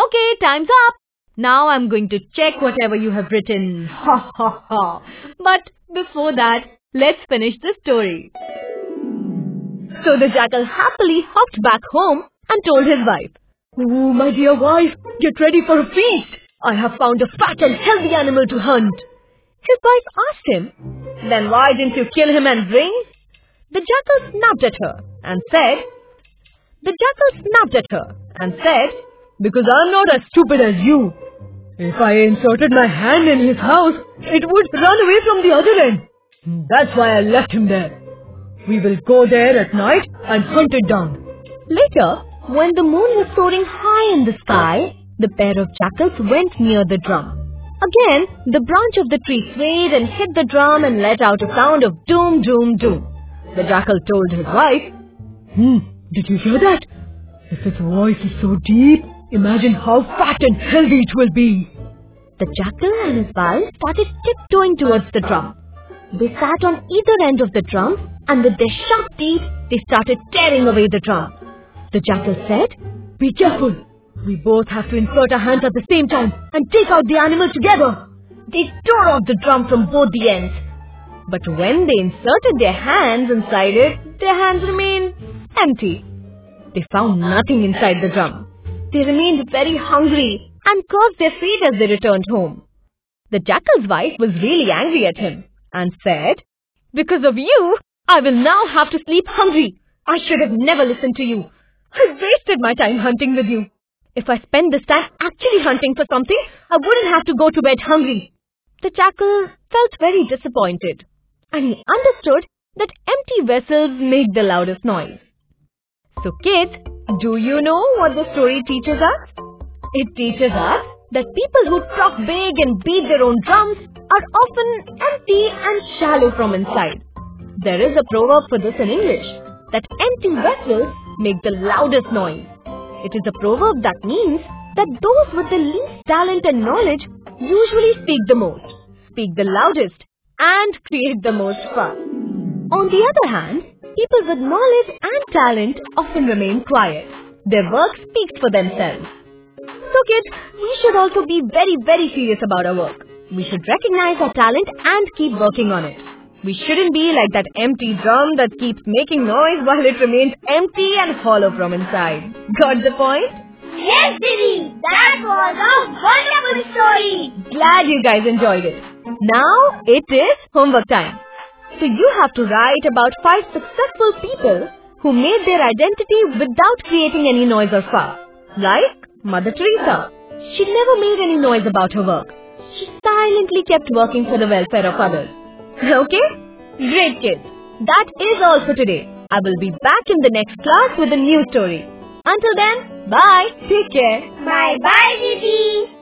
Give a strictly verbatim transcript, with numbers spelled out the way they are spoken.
Okay, time's up. Now I'm going to check whatever you have written. Ha ha ha. But before that, let's finish the story. So the jackal happily hopped back home and told his wife, "Oh, my dear wife, get ready for a feast. I have found a fat and healthy animal to hunt." His wife asked him, "Then why didn't you kill him and bring?" The jackal snapped at her and said, The jackal snapped at her and said, "Because I'm not as stupid as you. If I inserted my hand in his house, it would run away from the other end. That's why I left him there. We will go there at night and hunt it down." Later, when the moon was soaring high in the sky, the pair of jackals went near the drum. Again, the branch of the tree swayed and hit the drum and let out a sound of doom, doom, doom. The jackal told his wife, Hmm, did you hear that? If its voice is so deep, imagine how fat and healthy it will be. The jackal and his wife started tiptoeing towards the drum. They sat on either end of the drum and with their sharp teeth, they started tearing away the drum. The jackal said, "Be careful. We both have to insert our hands at the same time and take out the animal together." They tore off the drum from both the ends. But when they inserted their hands inside it, their hands remained empty. They found nothing inside the drum. They remained very hungry and cursed their fate as they returned home. The jackal's wife was really angry at him and said, "Because of you, I will now have to sleep hungry. I should have never listened to you. I wasted my time hunting with you. If I spent this time actually hunting for something, I wouldn't have to go to bed hungry." The jackal felt very disappointed, and he understood that empty vessels make the loudest noise. So kids, do you know what the story teaches us? It teaches us that people who talk big and beat their own drums are often empty and shallow from inside. There is a proverb for this in English, that empty vessels make the loudest noise. It is a proverb that means that those with the least talent and knowledge usually speak the most, speak the loudest, and create the most fuss. On the other hand, people with knowledge and talent often remain quiet. Their work speaks for themselves. So kids, we should also be very, very serious about our work. We should recognize our talent and keep working on it. We shouldn't be like that empty drum that keeps making noise while it remains empty and hollow from inside. Got the point? Yes, Didi! That was a wonderful story! Glad you guys enjoyed it. Now it is homework time. So you have to write about five successful people who made their identity without creating any noise or fuss. Like Mother Teresa. She never made any noise about her work. She silently kept working for the welfare of others. Okay? Great kids. That is all for today. I will be back in the next class with a new story. Until then, bye. Take care. Bye-bye, Didi.